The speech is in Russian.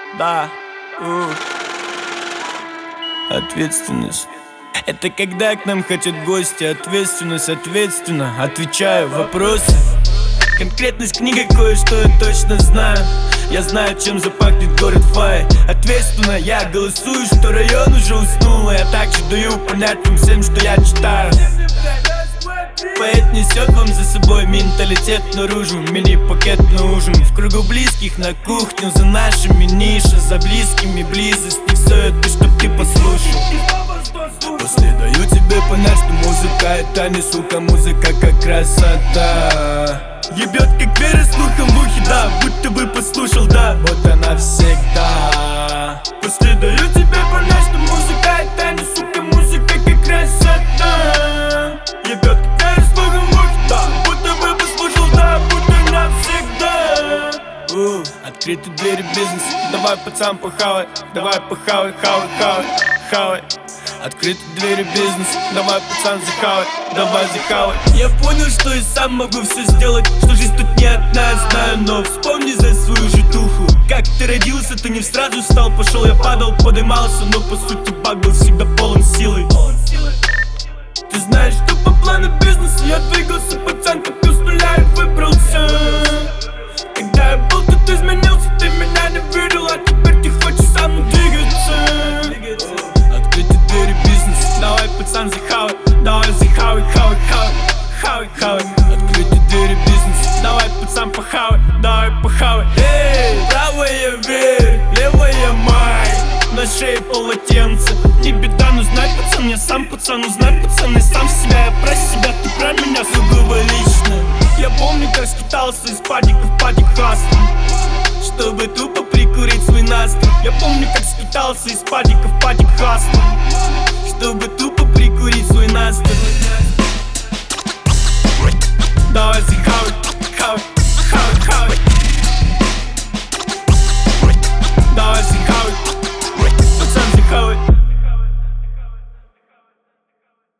Да, ответственность. Это когда к нам хотят гости. Ответственность, ответственно отвечаю вопросы. Конкретность книга, кое-что я точно знаю. Я знаю, чем запахнет город Фай. Ответственно я голосую, что район уже уснул. Я также даю понять вам всем, что я читаю. Поэт несет вам за собой менталитет наружу. Мини-пакет на ужин. В кругу близких на кухню. За нашими ниши, за близкими близость. И все это, чтоб ты послушал. После даю тебе понять, что музыка это не сука. Музыка как красота. Ебет как вера слухом в ухе, да. Будто бы послушал, да. Вот она всегда. После даю тебе понять, что музыка это не сука. Музыка как красота. Ебет как вера слухом в ухе, да. Будто бы послушал, да. Будто она всегда. Открыты двери бизнеса. Давай, пацан, похавай. Давай, похавай, хавай, хавай, хавай. Открыты двери бизнеса, давай, пацан, захавай, давай, захавай. Я понял, что и сам могу все сделать, что жизнь тут не одна, знаю, но вспомни за свою житуху. Как ты родился, ты не сразу встал, пошел, я падал, подымался, но по сути баг был всегда полон силы. Ты знаешь, что по плану бизнеса я двигался, пацан, как с нуля и выбрался. Когда я был, тут изменился, ты меня не видел, а теперь ты хочешь со мной двигаться. Давай, пацан, захавай, давай, захавай, хавай, хавай, хавай, хавай. Открыты двери бизнес, давай, пацан, похавай, давай, похавай. Эй, правая вверх, левая май, на шее полотенце. Не беда, но знать, пацан, я сам пацан, узнать, пацан, и сам себя. Я про себя, ты про меня, сугубо лично. Я помню, как скитался из падика в падик хастом, чтобы тупо прикурить свой настр. Я помню, как скитался из падика в падик хастом, чтобы тупо прикурить свой настр.